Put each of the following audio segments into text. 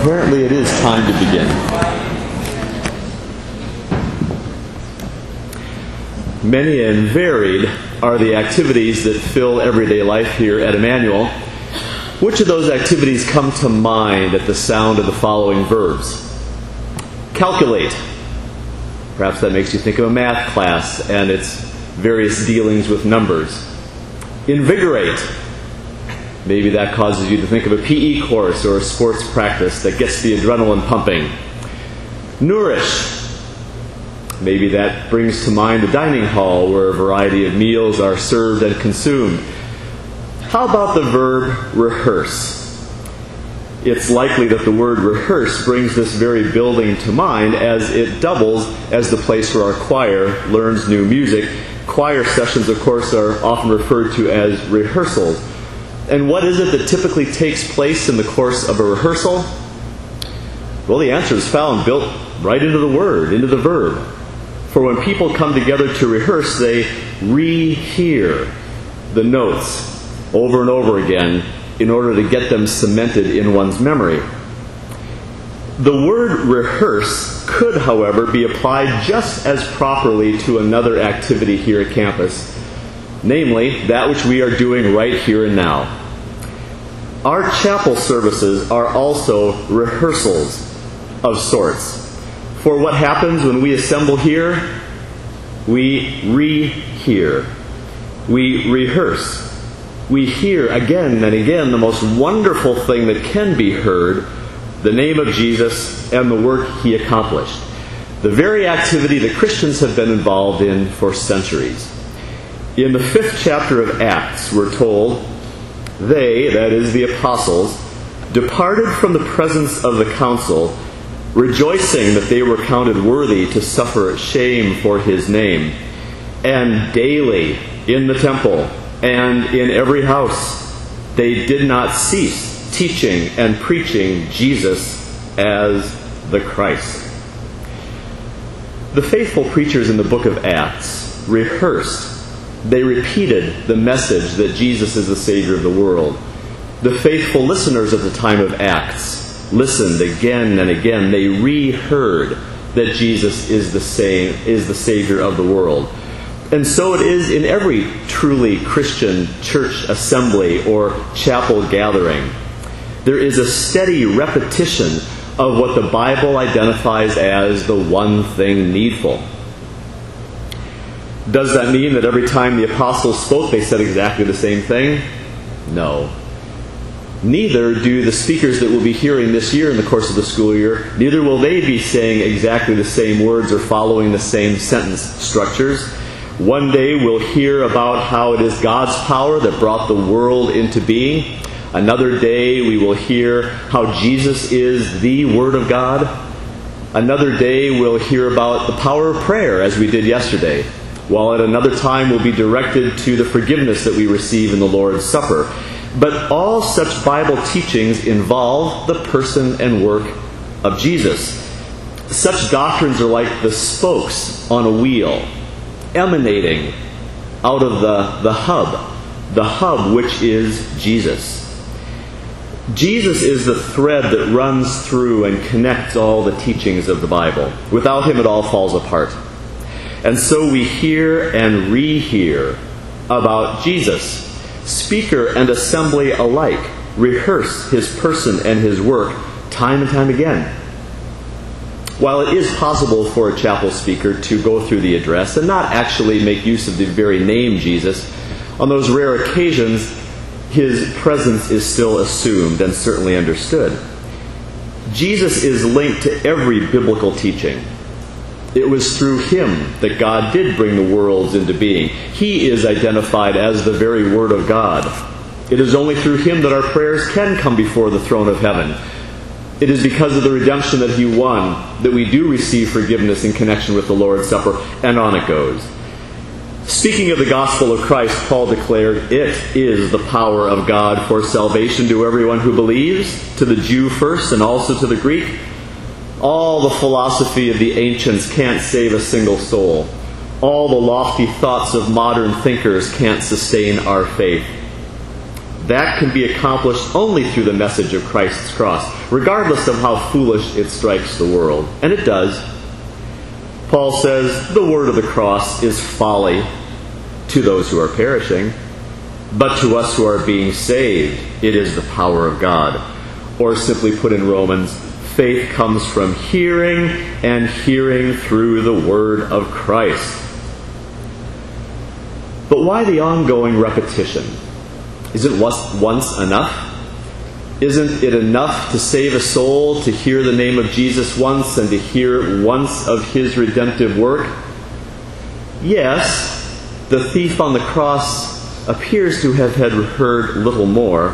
Apparently it is time to begin. Many and varied are the activities that fill everyday life here at Emmanuel. Which of those activities come to mind at the sound of the following verbs? Calculate. Perhaps that makes you think of a math class and its various dealings with numbers. Invigorate. Maybe that causes you to think of a PE course or a sports practice that gets the adrenaline pumping. Nourish. Maybe that brings to mind the dining hall where a variety of meals are served and consumed. How about the verb rehearse? It's likely that the word rehearse brings this very building to mind, as it doubles as the place where our choir learns new music. Choir sessions, of course, are often referred to as rehearsals. And what is it that typically takes place in the course of a rehearsal? Well, the answer is found built right into the word, into the verb. For when people come together to rehearse, they rehear the notes over and over again in order to get them cemented in one's memory. The word rehearse could, however, be applied just as properly to another activity here at campus, namely that which we are doing right here and now. Our chapel services are also rehearsals of sorts. For what happens when we assemble here? We rehear. We rehearse. We hear again and again the most wonderful thing that can be heard, the name of Jesus and the work He accomplished. The very activity that Christians have been involved in for centuries. In the 5th chapter of Acts, we're told, they, that is the apostles, departed from the presence of the council, rejoicing that they were counted worthy to suffer shame for His name, and daily in the temple and in every house they did not cease teaching and preaching Jesus as the Christ. The faithful preachers in the book of Acts rehearsed. They repeated the message that Jesus is the Savior of the world. The faithful listeners at the time of Acts listened again and again. They reheard that Jesus is the Savior of the world. And so it is in every truly Christian church assembly or chapel gathering. There is a steady repetition of what the Bible identifies as the one thing needful. Does that mean that every time the apostles spoke, they said exactly the same thing? No. Neither do the speakers that we'll be hearing this year in the course of the school year, neither will they be saying exactly the same words or following the same sentence structures. One day we'll hear about how it is God's power that brought the world into being. Another day we will hear how Jesus is the Word of God. Another day we'll hear about the power of prayer, as we did yesterday. While at another time we'll be directed to the forgiveness that we receive in the Lord's Supper. But all such Bible teachings involve the person and work of Jesus. Such doctrines are like the spokes on a wheel, emanating out of the hub which is Jesus. Jesus is the thread that runs through and connects all the teachings of the Bible. Without Him, it all falls apart. And so we hear and rehear about Jesus. Speaker and assembly alike rehearse His person and His work time and time again. While it is possible for a chapel speaker to go through the address and not actually make use of the very name Jesus, on those rare occasions, His presence is still assumed and certainly understood. Jesus is linked to every biblical teaching. It was through Him that God did bring the worlds into being. He is identified as the very Word of God. It is only through Him that our prayers can come before the throne of heaven. It is because of the redemption that He won that we do receive forgiveness in connection with the Lord's Supper, and on it goes. Speaking of the gospel of Christ, Paul declared, it is the power of God for salvation to everyone who believes, to the Jew first and also to the Greek. All the philosophy of the ancients can't save a single soul. All the lofty thoughts of modern thinkers can't sustain our faith. that can be accomplished only through the message of Christ's cross, regardless of how foolish it strikes the world. And it does. Paul says the word of the cross is folly to those who are perishing, but to us who are being saved, it is the power of God. Or simply put in Romans, faith comes from hearing, and hearing through the word of Christ. But why the ongoing repetition? Isn't once enough? Isn't it enough to save a soul to hear the name of Jesus once and to hear once of his redemptive work? Yes, the thief on the cross appears to have had heard little more,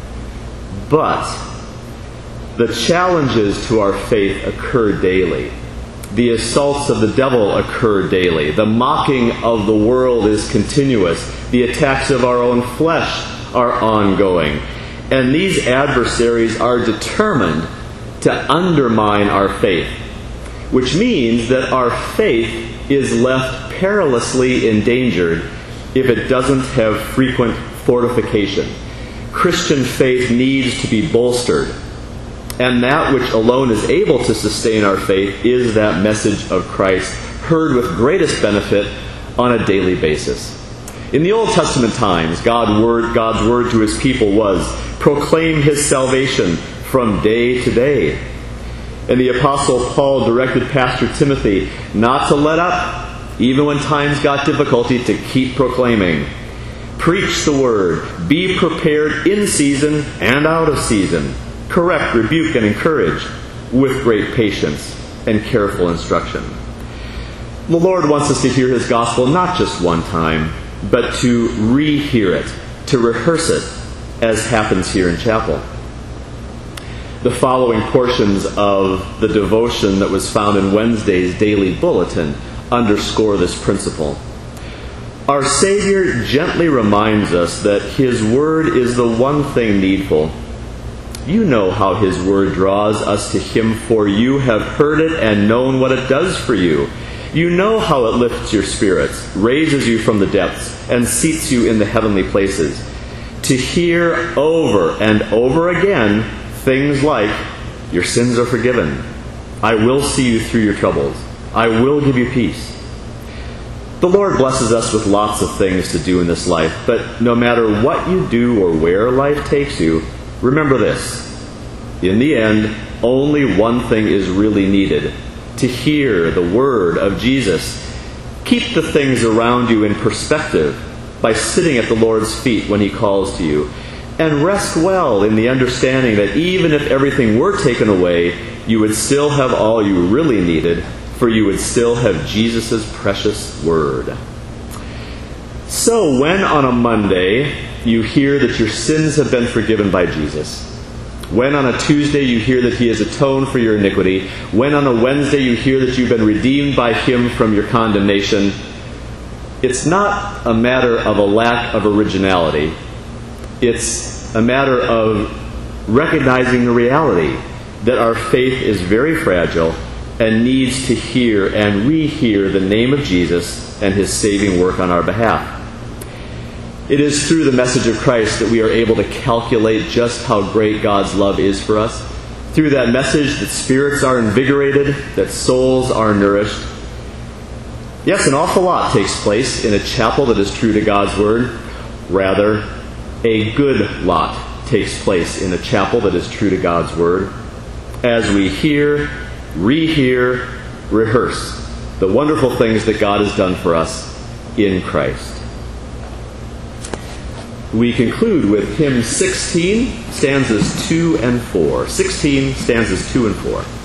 but the challenges to our faith occur daily. The assaults of the devil occur daily. The mocking of the world is continuous. The attacks of our own flesh are ongoing. And these adversaries are determined to undermine our faith, which means that our faith is left perilously endangered if it doesn't have frequent fortification. Christian faith needs to be bolstered. And that which alone is able to sustain our faith is that message of Christ, heard with greatest benefit on a daily basis. In the Old Testament times, God's word to his people was, proclaim his salvation from day to day. And the Apostle Paul directed Pastor Timothy not to let up, even when times got difficulty, to keep proclaiming. Preach the word. Be prepared in season and out of season. Correct, rebuke, and encourage with great patience and careful instruction. The Lord wants us to hear his gospel not just one time, but to rehear it, to rehearse it, as happens here in chapel. The following portions of the devotion that was found in Wednesday's daily bulletin underscore this principle. Our Savior gently reminds us that his word is the one thing needful. You know how his word draws us to him, for you have heard it and known what it does for you. You know how it lifts your spirits, raises you from the depths, and seats you in the heavenly places. To hear over and over again things like, your sins are forgiven. I will see you through your troubles. I will give you peace. The Lord blesses us with lots of things to do in this life, but no matter what you do or where life takes you, remember this. In the end, only one thing is really needed: to hear the word of Jesus. Keep the things around you in perspective by sitting at the Lord's feet when he calls to you. And rest well in the understanding that even if everything were taken away, you would still have all you really needed, for you would still have Jesus' precious word. So when on a Monday you hear that your sins have been forgiven by Jesus, when on a Tuesday you hear that he has atoned for your iniquity, when on a Wednesday you hear that you've been redeemed by him from your condemnation, it's not a matter of a lack of originality. It's a matter of recognizing the reality that our faith is very fragile and needs to hear and rehear the name of Jesus and his saving work on our behalf. It is through the message of Christ that we are able to calculate just how great God's love is for us. Through that message that spirits are invigorated, that souls are nourished. Yes, an awful lot takes place in a chapel that is true to God's word. Rather, a good lot takes place in a chapel that is true to God's word, as we hear, rehear, rehearse the wonderful things that God has done for us in Christ. We conclude with hymn 16, stanzas 2 and 4. 16, stanzas 2 and 4.